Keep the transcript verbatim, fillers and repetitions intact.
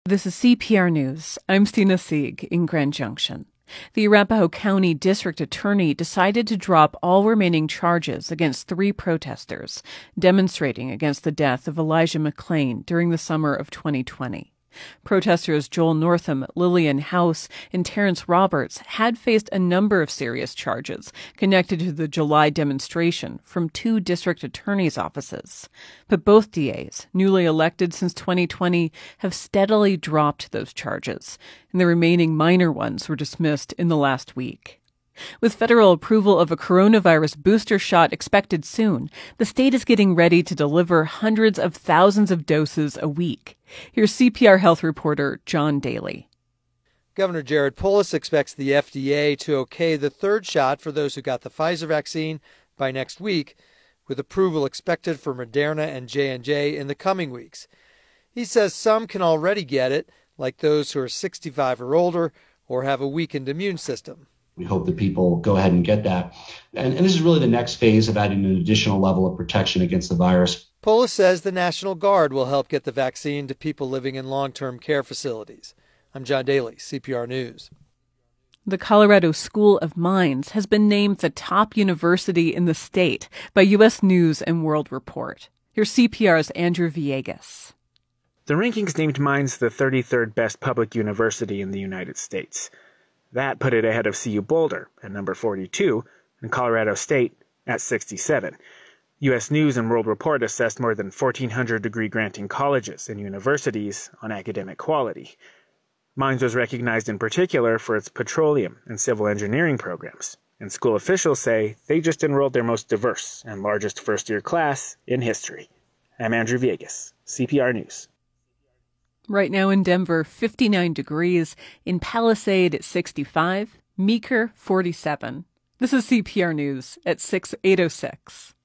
This is C P R News. I'm Stina Sieg in Grand Junction. The Arapahoe County District Attorney decided to drop all remaining charges against three protesters demonstrating against the death of Elijah McClain during the summer of twenty twenty. Protesters Joel Northam, Lillian House, and Terrence Roberts had faced a number of serious charges connected to the July demonstration from two district attorneys' offices. But both D As, newly elected since twenty twenty, have steadily dropped those charges, and the remaining minor ones were dismissed in the last week. With federal approval of a coronavirus booster shot expected soon, the state is getting ready to deliver hundreds of thousands of doses a week. Here's C P R Health reporter John Daly. Governor Jared Polis expects the F D A to okay the third shot for those who got the Pfizer vaccine by next week, with approval expected for Moderna and J and J in the coming weeks. He says some can already get it, like those who are sixty-five or older or have a weakened immune system. We hope that people go ahead and get that. And, and this is really the next phase of adding an additional level of protection against the virus. Polis says the National Guard will help get the vaccine to people living in long-term care facilities. I'm John Daly, C P R News. The Colorado School of Mines has been named the top university in the state by U S News and World Report. Here's C P R's Andrew Villegas. The rankings named Mines the thirty-third best public university in the United States. That put it ahead of C U Boulder at number forty-two and Colorado State at sixty-seven. U S News and World Report assessed more than fourteen hundred degree-granting colleges and universities on academic quality. Mines was recognized in particular for its petroleum and civil engineering programs, and school officials say they just enrolled their most diverse and largest first-year class in history. I'm Andrew Villegas, C P R News. Right now in Denver, fifty-nine degrees. In Palisade, it's sixty-five. Meeker, forty-seven. This is C P R News at six eight oh six.